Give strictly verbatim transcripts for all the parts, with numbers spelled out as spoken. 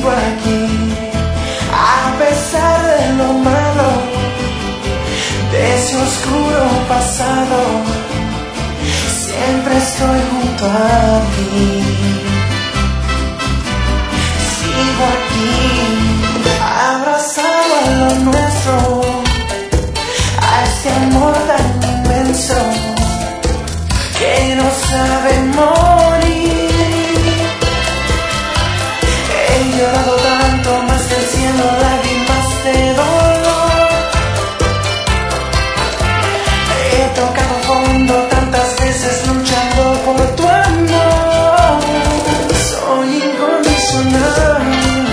sigo aquí, a pesar de lo malo, de ese oscuro pasado, siempre estoy junto a ti. Sigo aquí, abrazado a lo nuestro, a ese amor tan inmenso que no sabe morir. He llorado tanto, más que el cielo, lágrimas de dolor. He tocado fondo tantas veces luchando por tu amor. Soy incondicional,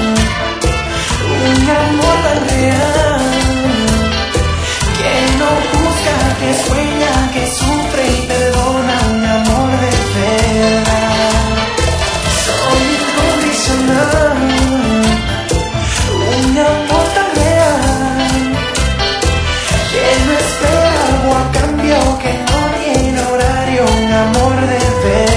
un amor tan real, que no juzga, que sueña, que sufre y perdona, un amor de verdad. Soy incondicional, un amor tan real, que no espera algo a cambio, que no tiene horario, un amor de verdad.